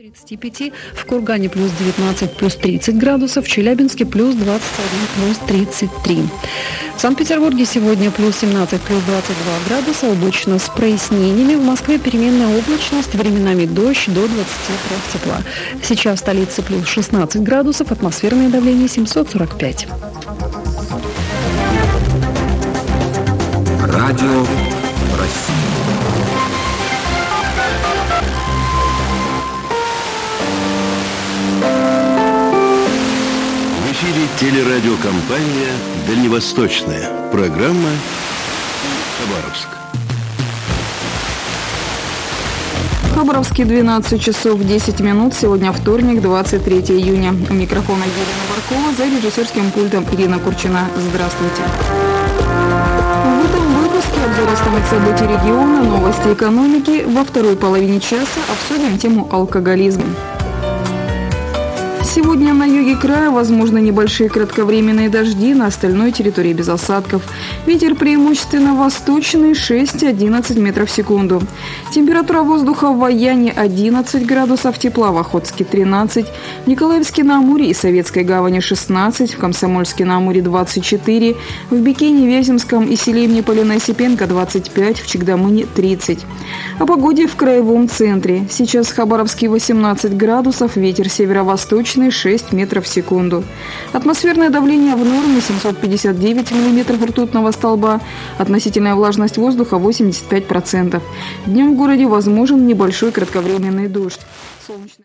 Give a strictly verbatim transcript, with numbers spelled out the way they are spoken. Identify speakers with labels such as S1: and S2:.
S1: тридцать пять, в Кургане плюс девятнадцать, плюс тридцать градусов, в Челябинске плюс двадцать один, плюс тридцать три. В Санкт-Петербурге сегодня плюс семнадцать, плюс двадцать два градуса, облачно с прояснениями. В Москве переменная облачность, временами дождь, до двадцати трёх тепла. Сейчас в столице плюс шестнадцать градусов, атмосферное давление семьсот сорок пять.
S2: Радио России. В эфире телерадиокомпания «Дальневосточная». Программа «Хабаровск».
S3: В Хабаровске двенадцать часов десять минут. Сегодня вторник, двадцать третьего июня. У микрофона Елена Баркова, за режиссерским пультом Ирина Курчина. Здравствуйте. В этом выпуске обзор основных событий региона, новости экономики. Во второй половине часа обсудим тему алкоголизма. Сегодня на юге края возможны небольшие кратковременные дожди, на остальной территории без осадков. Ветер преимущественно восточный, шесть-одиннадцать метров в секунду. Температура воздуха в Ваяне одиннадцать градусов тепла, в Охотске тринадцать, в Николаевске на Амуре и Советской гавани шестнадцать, в Комсомольске на Амуре двадцать четыре, в Бикине, Вяземском и селе имени Полина Осипенко двадцать пять, в Чегдамыне тридцать. О погоде в краевом центре. Сейчас в Хабаровске восемнадцать градусов, ветер северо-восточный, шесть метров в секунду. Атмосферное давление в норме семьсот пятьдесят девять миллиметров ртутного столба. Относительная влажность воздуха восемьдесят пять процентов. Днем в городе возможен небольшой кратковременный дождь. Солнечный